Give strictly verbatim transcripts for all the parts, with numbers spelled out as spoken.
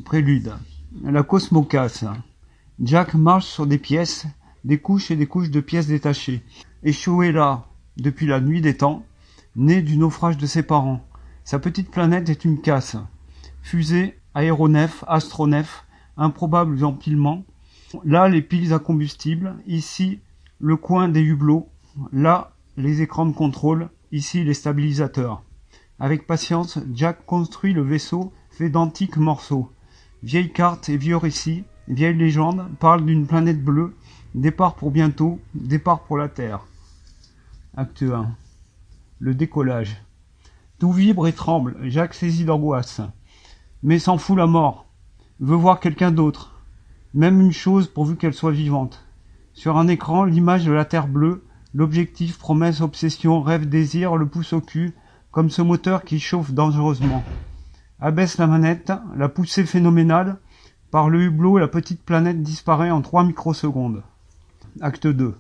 Prélude. La cosmocasse. Jack marche sur des pièces, des couches et des couches de pièces détachées. Échoué là, depuis la nuit des temps, né du naufrage de ses parents. Sa petite planète est une casse. Fusée, aéronef, astronef, improbables empilements. Là, les piles à combustible. Ici, le coin des hublots. Là, les écrans de contrôle. Ici, les stabilisateurs. Avec patience, Jack construit le vaisseau fait d'antiques morceaux. Vieilles cartes et vieux récits, vieilles légendes parlent d'une planète bleue. Départ pour bientôt, départ pour la Terre. Acte un. Le décollage. Tout vibre et tremble, Jack saisit d'angoisse. Mais s'en fout la mort. Veut voir quelqu'un d'autre. Même une chose pourvu qu'elle soit vivante. Sur un écran, l'image de la Terre bleue, l'objectif, promesse, obsession, rêve, désir, le pouce au cul, comme ce moteur qui chauffe dangereusement. Abaisse la manette, la poussée phénoménale, par le hublot, la petite planète disparaît en trois microsecondes. Acte deux.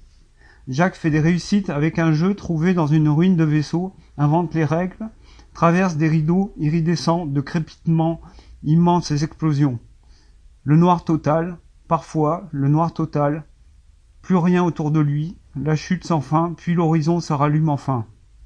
Jack fait des réussites avec un jeu trouvé dans une ruine de vaisseau, invente les règles, traverse des rideaux iridescents de crépitements, immenses explosions. Le noir total, parfois le noir total, plus rien autour de lui, la chute sans fin, puis l'horizon se rallume enfin.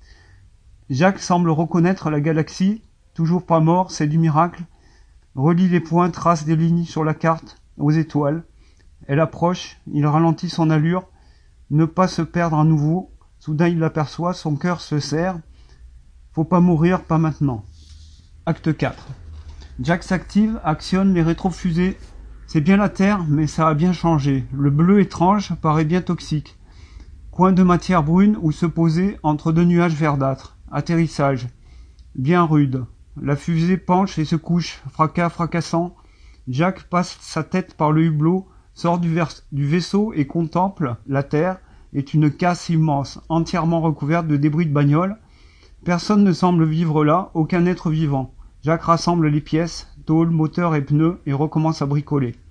Jack semble reconnaître la galaxie, toujours pas mort, c'est du miracle, relie les points, trace des lignes sur la carte, aux étoiles. Elle approche, il ralentit son allure, ne pas se perdre à nouveau. Soudain il l'aperçoit, son cœur se serre. Faut pas mourir, pas maintenant. Acte quatre. Jack s'active, actionne les rétrofusées. C'est bien la Terre, mais ça a bien changé. Le bleu étrange paraît bien toxique. Coin de matière brune où se poser entre deux nuages verdâtres. Atterrissage. Bien rude. La fusée penche et se couche, fracas fracassant. Jack passe sa tête par le hublot, sort du, vers- du vaisseau et contemple la Terre. Est une casse immense, entièrement recouverte de débris de bagnole. Personne ne semble vivre là, aucun être vivant. Jack rassemble les pièces, tôle, moteur et pneus, et recommence à bricoler.